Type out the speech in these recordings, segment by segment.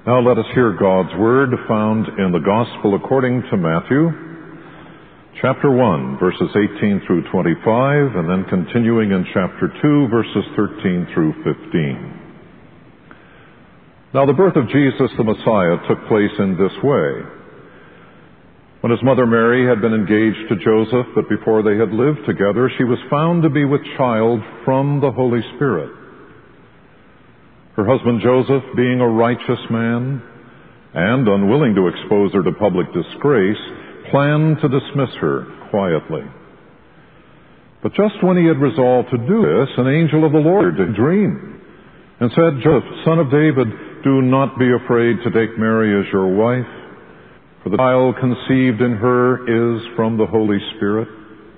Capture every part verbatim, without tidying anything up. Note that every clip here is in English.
Now let us hear God's Word found in the Gospel according to Matthew, chapter one, verses eighteen through twenty-five, and then continuing in chapter two, verses thirteen through fifteen. Now the birth of Jesus the Messiah took place in this way. When his mother Mary had been engaged to Joseph, but before they had lived together, she was found to be with child from the Holy Spirit. Her husband Joseph, being a righteous man and unwilling to expose her to public disgrace, planned to dismiss her quietly. But just when he had resolved to do this, an angel of the Lord did dream and said, "Joseph, son of David, do not be afraid to take Mary as your wife, for the child conceived in her is from the Holy Spirit.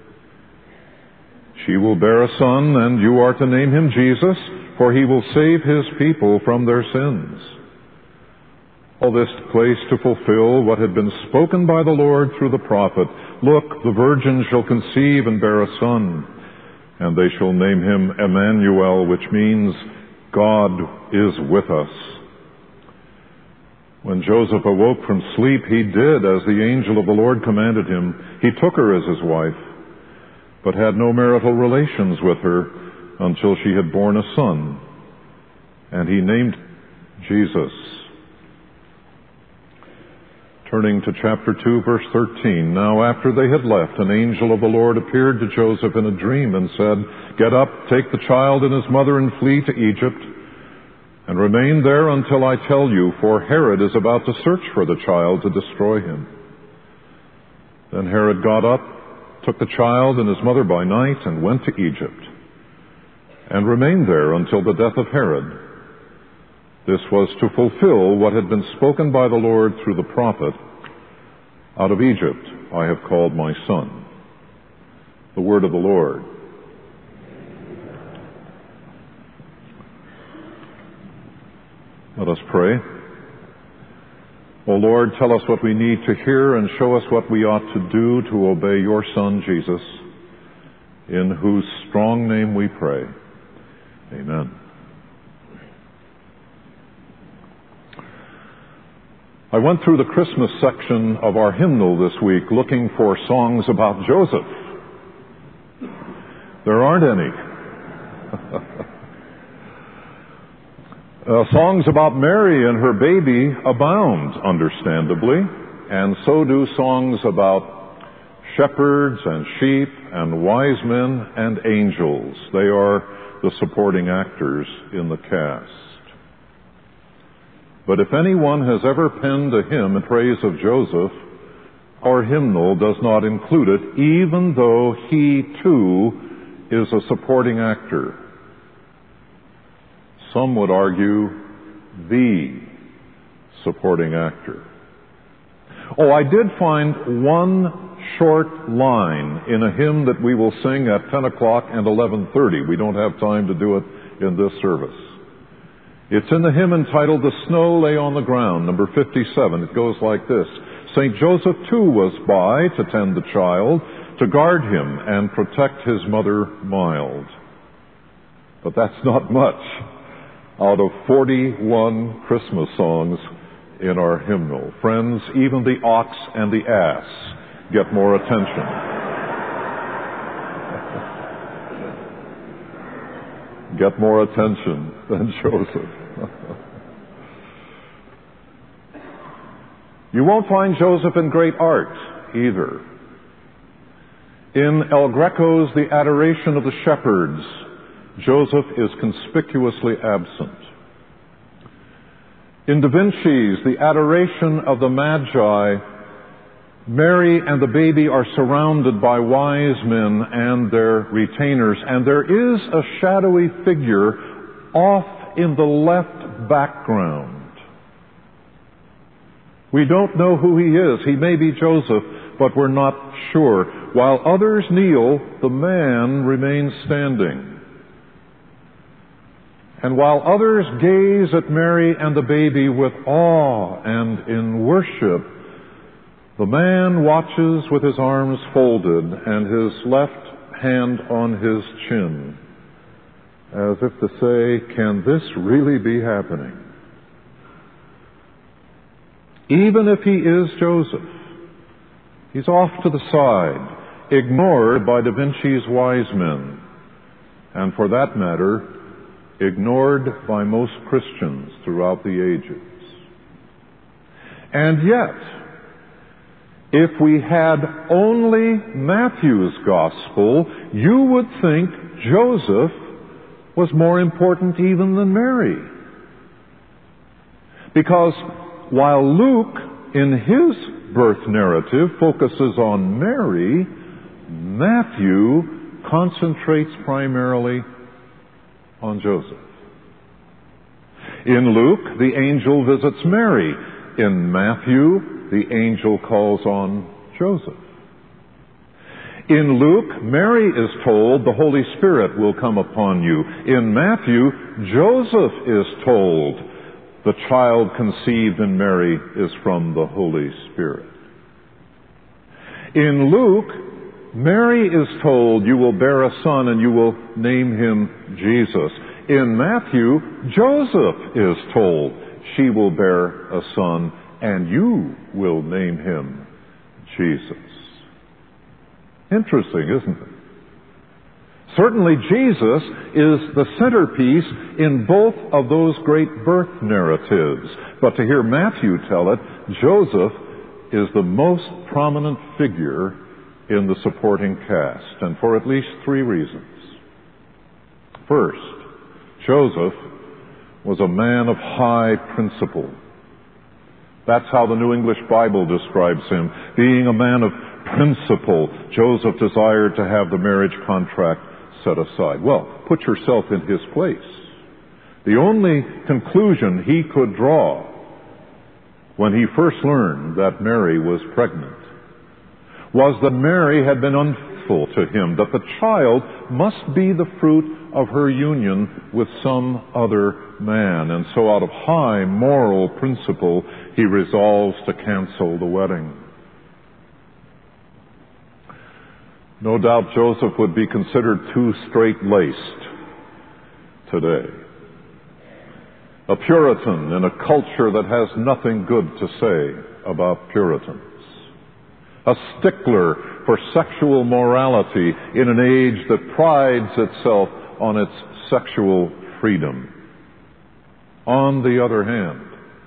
She will bear a son, and you are to name him Jesus, for he will save his people from their sins." All this took place to fulfill what had been spoken by the Lord through the prophet. "Look, the virgin shall conceive and bear a son, and they shall name him Emmanuel," which means God is with us. When Joseph awoke from sleep, he did as the angel of the Lord commanded him. He took her as his wife, but had no marital relations with her until she had borne a son, and he named Jesus. Turning to chapter two, verse thirteen. Now after they had left, an angel of the Lord appeared to Joseph in a dream and said, "Get up, take the child and his mother and flee to Egypt, and remain there until I tell you, for Herod is about to search for the child to destroy him." Then Herod got up, took the child and his mother by night, and went to Egypt, and remained there until the death of Herod. This was to fulfill what had been spoken by the Lord through the prophet, "Out of Egypt I have called my son." The word of the Lord. Let us pray. O Lord, tell us what we need to hear and show us what we ought to do to obey your Son, Jesus, in whose strong name we pray. Amen. I went through the Christmas section of our hymnal this week looking for songs about Joseph. There aren't any. Uh, songs about Mary and her baby abound, understandably, and so do songs about shepherds and sheep and wise men and angels. They are the supporting actors in the cast. But if anyone has ever penned a hymn in praise of Joseph, our hymnal does not include it, even though he too is a supporting actor. Some would argue the supporting actor. Oh, I did find one short line in a hymn that we will sing at ten o'clock and eleven thirty. We don't have time to do it in this service. It's in the hymn entitled "The Snow Lay on the Ground," number fifty-seven. It goes like this. "Saint Joseph too was by to tend the child, to guard him and protect his mother mild." But that's not much out of forty-one Christmas songs in our hymnal. Friends, even the ox and the ass get more attention. get more attention than Joseph. You won't find Joseph in great art either. In El Greco's The Adoration of the Shepherds, Joseph is conspicuously absent. In Da Vinci's The Adoration of the Magi, Mary and the baby are surrounded by wise men and their retainers, and there is a shadowy figure off in the left background. We don't know who he is. He may be Joseph, but we're not sure. While others kneel, the man remains standing. And while others gaze at Mary and the baby with awe and in worship, the man watches with his arms folded and his left hand on his chin, as if to say, can this really be happening? even if he is Joseph. He's off to the side, ignored by Da Vinci's wise men, and for that matter, ignored by most Christians throughout the ages. And yet, if we had only Matthew's gospel, you would think Joseph was more important even than Mary. Because while Luke, in his birth narrative, focuses on Mary, Matthew concentrates primarily on Joseph. In Luke, the angel visits Mary. In Matthew, the angel calls on Joseph. In Luke, Mary is told the Holy Spirit will come upon you. In Matthew, Joseph is told the child conceived in Mary is from the Holy Spirit. In Luke, Mary is told you will bear a son and you will name him Jesus. In Matthew, Joseph is told she will bear a son and you will name him Jesus. Interesting, isn't it? Certainly Jesus is the centerpiece in both of those great birth narratives. But to hear Matthew tell it, Joseph is the most prominent figure in the supporting cast, and for at least three reasons. First, Joseph was a man of high principle. That's how the New English Bible describes him, being a man of principle. Joseph desired to have the marriage contract set aside. Well, put yourself in his place. The only conclusion he could draw when he first learned that Mary was pregnant was that Mary had been unfaithful to him, that the child must be the fruit of her union with some other man. And so out of high moral principle, he resolves to cancel the wedding. No doubt Joseph would be considered too straight-laced today. A Puritan in a culture that has nothing good to say about Puritans. A stickler for sexual morality in an age that prides itself on its sexual freedom. On the other hand,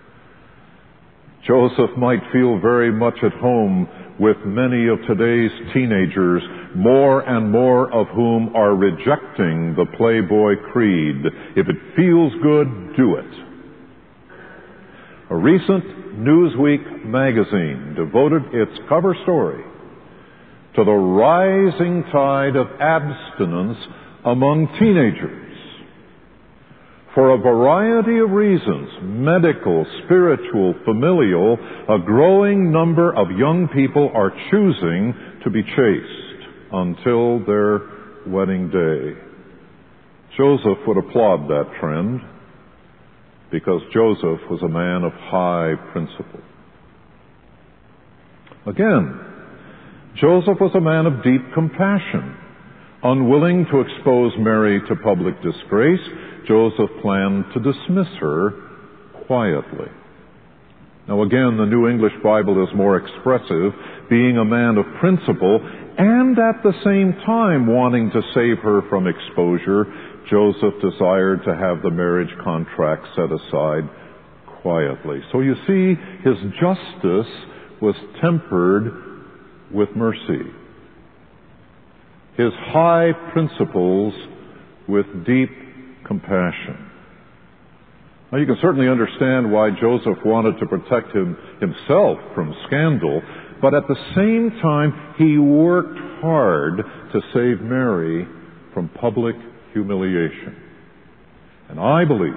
Joseph might feel very much at home with many of today's teenagers, more and more of whom are rejecting the Playboy creed. If it feels good, do it. A recent Newsweek magazine devoted its cover story to the rising tide of abstinence among teenagers. For a variety of reasons, medical, spiritual, familial, a growing number of young people are choosing to be chaste until their wedding day. Joseph would applaud that trend because Joseph was a man of high principle. Again, Joseph was a man of deep compassion. Unwilling to expose Mary to public disgrace, Joseph planned to dismiss her quietly. Now again, the New English Bible is more expressive, being a man of principle, and at the same time wanting to save her from exposure, Joseph desired to have the marriage contract set aside quietly. So you see, his justice was tempered with mercy. His high principles with deep compassion. Now you can certainly understand why Joseph wanted to protect him, himself from scandal, but at the same time he worked hard to save Mary from public humiliation. And I believe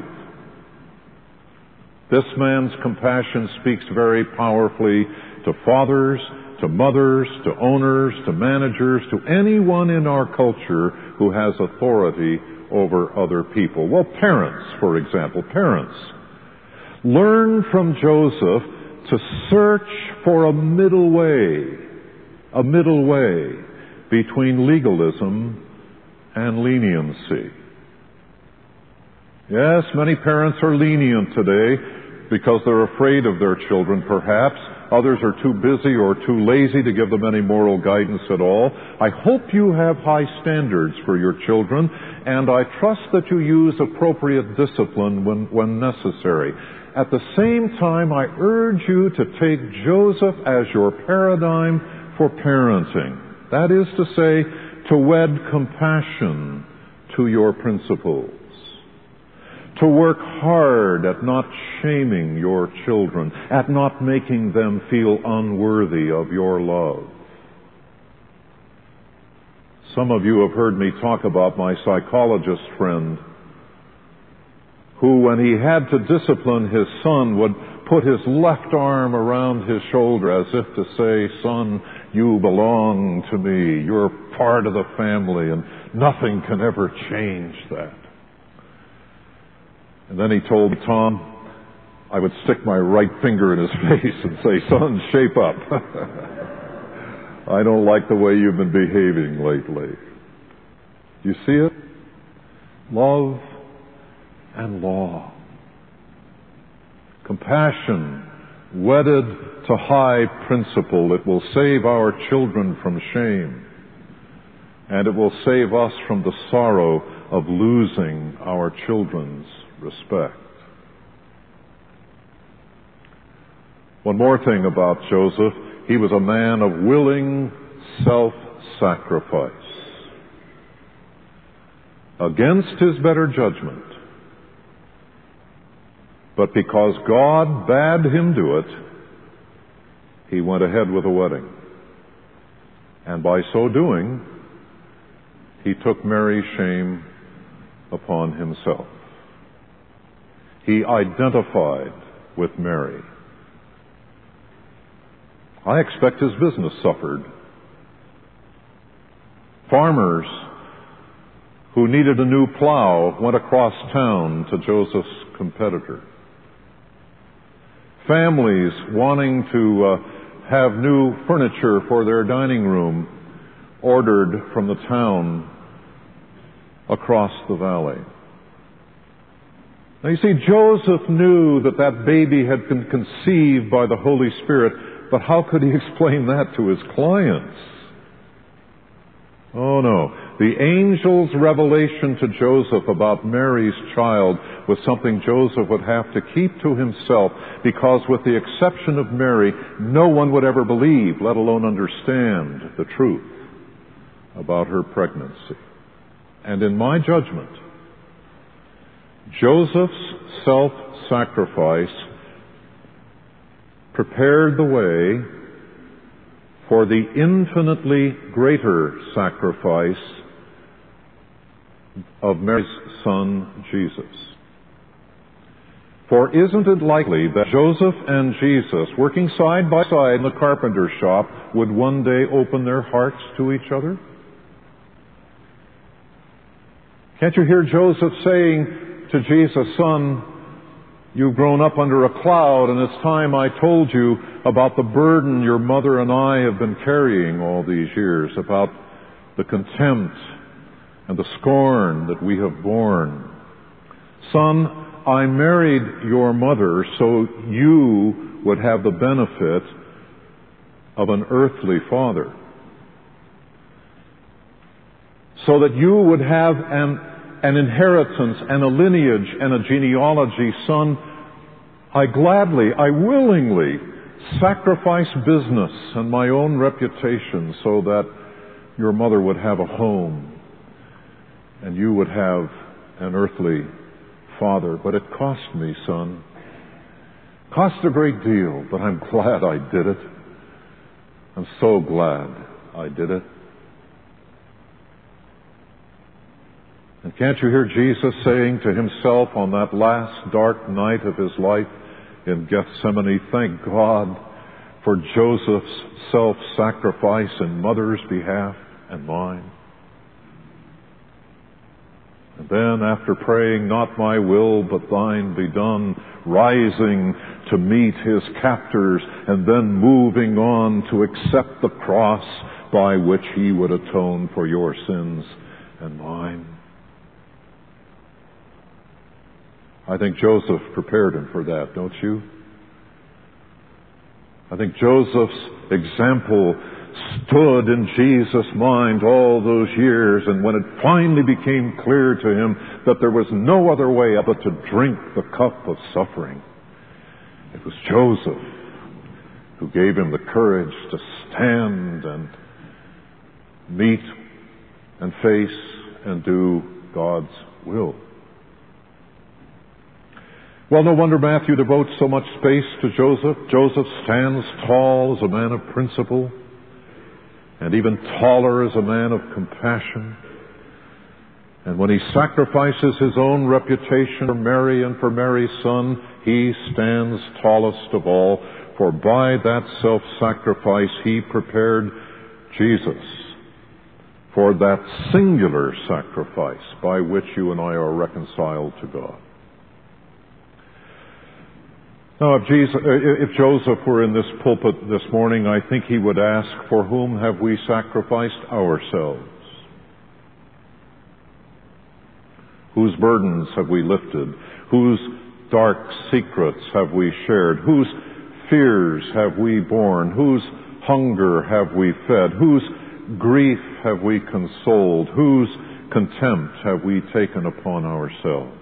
this man's compassion speaks very powerfully to fathers, to mothers, to owners, to managers, to anyone in our culture who has authority over other people. Well, parents, for example, parents. Learn from Joseph to search for a middle way, a middle way between legalism and leniency. Yes, many parents are lenient today, because they're afraid of their children, perhaps. Others are too busy or too lazy to give them any moral guidance at all. I hope you have high standards for your children, and I trust that you use appropriate discipline when, when necessary. At the same time, I urge you to take Joseph as your paradigm for parenting. That is to say, to wed compassion to your principles. To work hard at not shaming your children, at not making them feel unworthy of your love. Some of you have heard me talk about my psychologist friend who, when he had to discipline his son, would put his left arm around his shoulder as if to say, "Son, you belong to me. You're part of the family, and nothing can ever change that." And then he told Tom, I would stick my right finger in his face and say, "Son, shape up. I don't like the way you've been behaving lately." You see it? Love and law. Compassion wedded to high principle. It will save our children from shame. And it will save us from the sorrow of losing our children's respect. One more thing about Joseph. He was a man of willing self-sacrifice. Against his better judgment. But because God bade him do it, he went ahead with the wedding. And by so doing, he took Mary's shame upon himself. He identified with Mary. I expect his business suffered. Farmers who needed a new plow went across town to Joseph's competitor. Families wanting to uh, have new furniture for their dining room ordered from the town across the valley. Now you see, Joseph knew that that baby had been conceived by the Holy Spirit, but how could he explain that to his clients? Oh no. The angel's revelation to Joseph about Mary's child was something Joseph would have to keep to himself, because with the exception of Mary, no one would ever believe, let alone understand, the truth about her pregnancy. And in my judgment, Joseph's self-sacrifice prepared the way for the infinitely greater sacrifice of Mary's son, Jesus. For isn't it likely that Joseph and Jesus, working side by side in the carpenter's shop, would one day open their hearts to each other? Can't you hear Joseph saying to Jesus, "Son, you've grown up under a cloud, and it's time I told you about the burden your mother and I have been carrying all these years, about the contempt and the scorn that we have borne. Son, I married your mother so you would have the benefit of an earthly father, so that you would have an an inheritance and a lineage and a genealogy. Son, I gladly, I willingly sacrifice business and my own reputation so that your mother would have a home and you would have an earthly father. But it cost me, son. Cost a great deal, but I'm glad I did it. I'm so glad I did it." And can't you hear Jesus saying to himself on that last dark night of his life in Gethsemane, "Thank God for Joseph's self-sacrifice in mother's behalf and mine"? And then, after praying, "Not my will, but thine be done," rising to meet his captors, and then moving on to accept the cross by which he would atone for your sins and mine. I think Joseph prepared him for that, don't you? I think Joseph's example stood in Jesus' mind all those years, and when it finally became clear to him that there was no other way but to drink the cup of suffering, it was Joseph who gave him the courage to stand and meet and face and do God's will. Well, no wonder Matthew devotes so much space to Joseph. Joseph stands tall as a man of principle, and even taller as a man of compassion. And when he sacrifices his own reputation for Mary and for Mary's son, he stands tallest of all, for by that self-sacrifice he prepared Jesus for that singular sacrifice by which you and I are reconciled to God. Now, if, Jesus, if Joseph were in this pulpit this morning, I think he would ask, for whom have we sacrificed ourselves? Whose burdens have we lifted? Whose dark secrets have we shared? Whose fears have we borne? Whose hunger have we fed? Whose grief have we consoled? Whose contempt have we taken upon ourselves?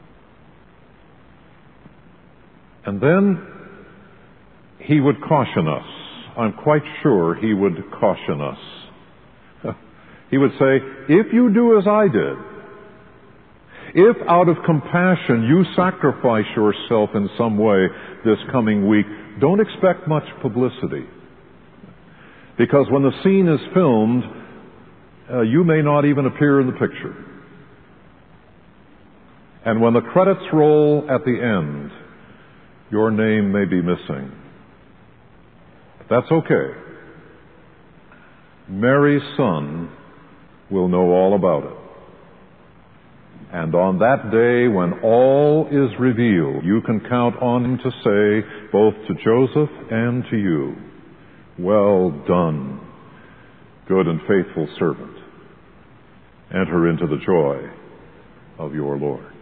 And then he would caution us. I'm quite sure he would caution us. He would say, if you do as I did, if out of compassion you sacrifice yourself in some way this coming week, don't expect much publicity. Because when the scene is filmed, uh, you may not even appear in the picture. And when the credits roll at the end, your name may be missing. That's okay. Mary's son will know all about it. And on that day, when all is revealed, you can count on him to say, both to Joseph and to you, well done, good and faithful servant. Enter into the joy of your Lord.